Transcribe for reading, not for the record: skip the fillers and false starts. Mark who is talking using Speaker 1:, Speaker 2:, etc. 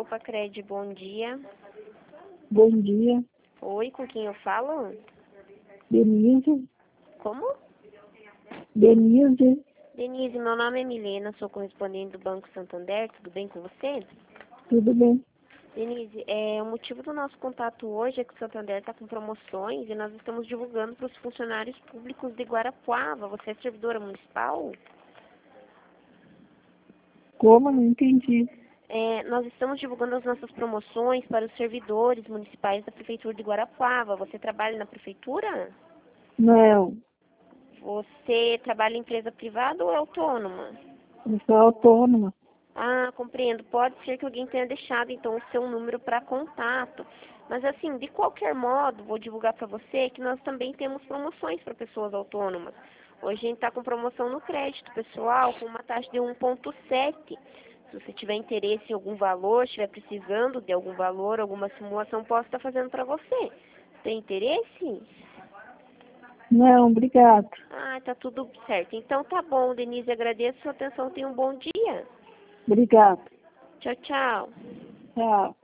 Speaker 1: Cred, bom dia.
Speaker 2: Bom dia,
Speaker 1: Oi, com quem eu falo?
Speaker 2: Denise.
Speaker 1: Como?
Speaker 2: Denise,
Speaker 1: Denise, meu nome é Milena, sou correspondente do Banco Santander, tudo bem com você?
Speaker 2: tudo bem?
Speaker 1: Denise, o motivo do nosso contato hoje é que o Santander está com promoções e nós estamos divulgando para os funcionários públicos de Guarapuava. Você é servidora municipal?
Speaker 2: Como? Não entendi.
Speaker 1: Nós estamos divulgando as nossas promoções para os servidores municipais da Prefeitura de Guarapuava. Você trabalha na Prefeitura?
Speaker 2: Não,
Speaker 1: Você trabalha em empresa privada ou é autônoma?
Speaker 2: eu sou autônoma.
Speaker 1: Ah, compreendo. Pode ser que alguém tenha deixado, então, o seu número para contato. Mas, assim, de qualquer modo, vou divulgar para você que nós também temos promoções para pessoas autônomas. Hoje a gente está com promoção no crédito pessoal, com uma taxa de 1,7. Se você tiver interesse em algum valor, estiver precisando de algum valor, alguma simulação, posso estar fazendo para você. Tem interesse?
Speaker 2: Não, obrigado.
Speaker 1: Ah, tá tudo certo. Então tá bom, Denise, agradeço a sua atenção. Tenha um bom dia.
Speaker 2: Obrigado.
Speaker 1: Tchau, tchau.
Speaker 2: Tchau.